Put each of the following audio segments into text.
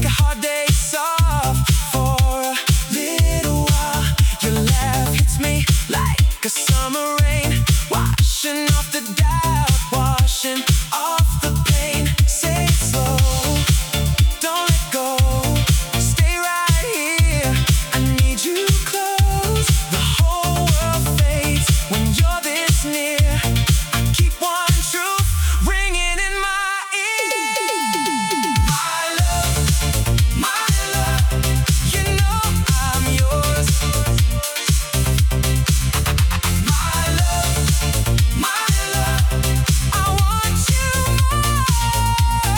your hard days soft for a little while. Your laugh hits me like a summer rain, washing off the doubt, washing off the pain. Say it slow, don't let go, stay right here, I need you close. The whole world fades when you're this near. I keep one truth ringing in my ear. My love, you know I'm yours. My love, I want you more.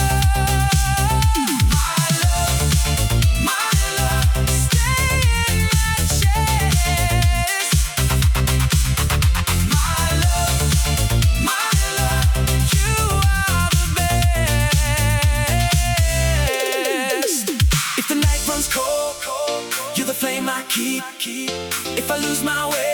My love, stay in my chest. My love, you are the best. If the night runs cold, you're the flame I keep. If I lose my way,